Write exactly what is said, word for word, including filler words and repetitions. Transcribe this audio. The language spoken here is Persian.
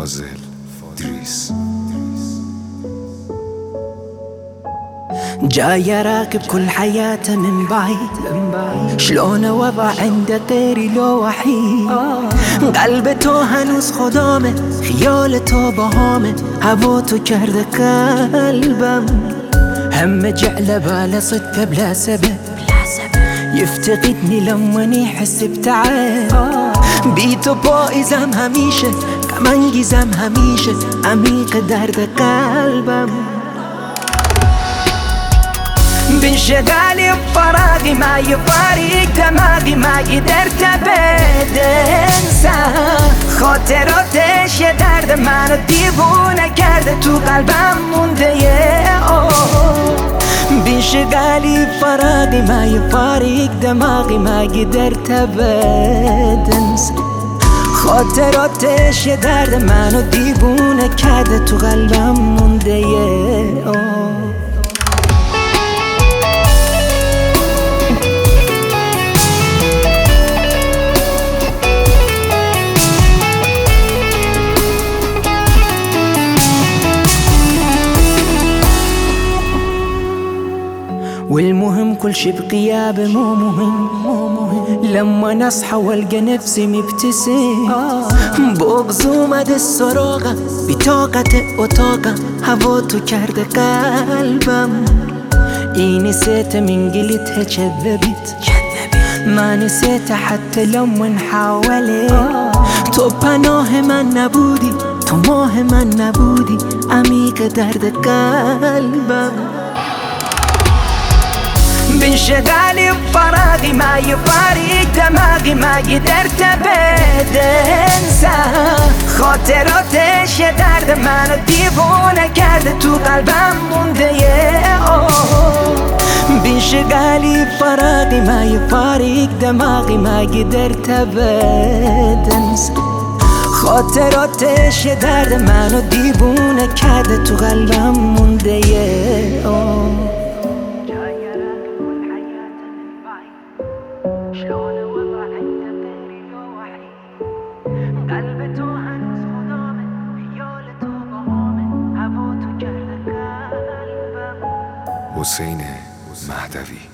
فاضل دریس. جاي راكب كل حياته من بعيد، شلون وضع عنده غيري لو وحيد. قلب تو هنوز خدامه، خیال تو باهامه، هوا تو کرده قلبم. همه جعله بالا صدفه بلا سبب، يفتقدني لما يحس بتعب. بيتو پاییزم همیشه، کمانگیزم همیشه، عمیق درد قلبم. بانشغالي بفراغي ما يفارق دماغي، ما قدرت ابد انسى خاطراتش. یه درد منو دیوونه کرده، تو قلبم مونده یه بانشغالي بفراغي ما يفارق دماغي، ما قدرت ابد انسى خاطراتش. یه درد منو دیوونه کرده، تو قلبم مونده یه والمهم كل شي بغيابه مو مهم، مو مهم. لما نصحى والقى نفسي مبتسم، بغز اومد السراغه بطاقت اتاقه، هوا تو کرده قلبم. این نسيت من قلتها كذبت، ما نسيت حتى لما حاولت. تو پناه من نبودی، تو ماه من نبودی، عمیق درد قلبم. بانشغالي بفراغي ما يفارق دماغي، ما قدرت ابد انسى خاطراتش. یه درد منو دیوونه کرده، تو قلبم مونده یه بانشغالي بفراغي ما يفارق دماغي، ما قدرت ابد انسى خاطراتش. یه درد منو دیوونه کرده، تو قلبم مونده یه شلون وضع عنده غيري لو وحيد. قلب تو هنوز خدامه، خیال تو باهامه، هوا تو کرده قلبم. حسین مهدوی.